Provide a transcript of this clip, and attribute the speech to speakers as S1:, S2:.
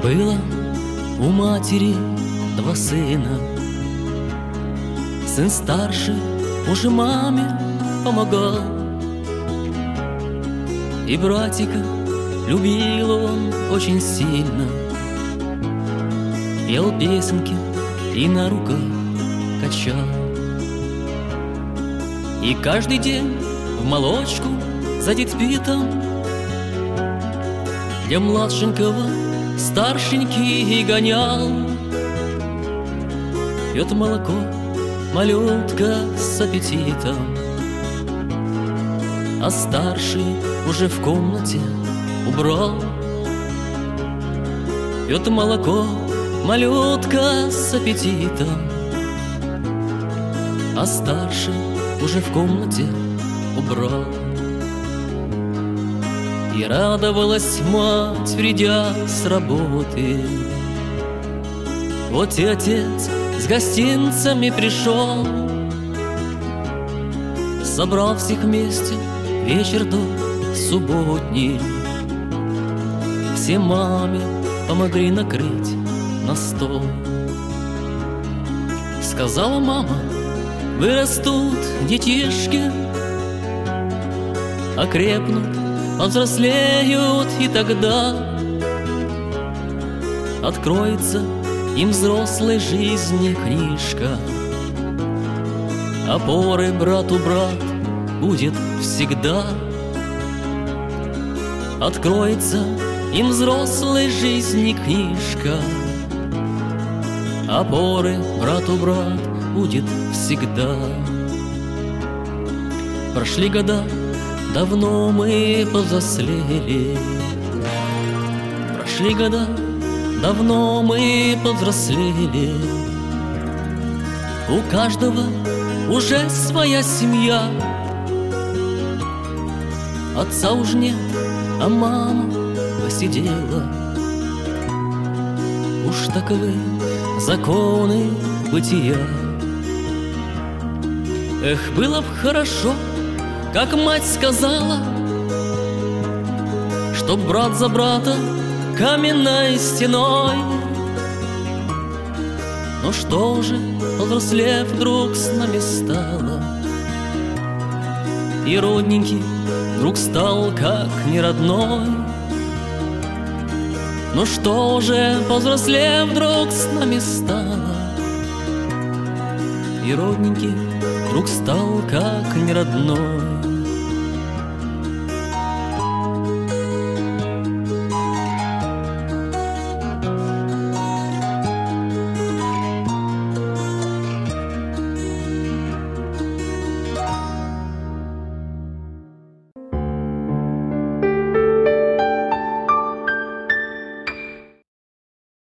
S1: Было у матери два сына. Сын старший уже маме помогал, и братика любил он очень сильно. Пел песенки и на руках качал. И каждый день в молочку за детьми-то для младшенького старшенький гонял. Пьет молоко малютка с аппетитом, а старший уже в комнате убрал. Пьет молоко малютка с аппетитом, а старший уже в комнате убрал. И радовалась мать, придя с работы. Вот и отец с гостинцами пришел, собрал всех вместе вечер до субботний. Все маме помогли накрыть на стол. Сказала мама: вырастут детишки, окрепнут, повзрослеют, и тогда откроется им взрослой жизни книжка. Опорой брату брат будет всегда. Откроется им взрослой жизни книжка. Опорой брату брат будет всегда. Прошли года, давно мы повзрослели. Прошли года, давно мы повзрослели. У каждого уже своя семья. Отца уж нет, а мама посидела. Уж таковы законы бытия. Эх, было б хорошо, как мать сказала, чтоб брат за брата каменной стеной. Но что же, повзрослев, вдруг с нами стало? И родненький вдруг стал как неродной. Ну что же, повзрослев, вдруг с нами стало? И родненький вдруг стал как неродной.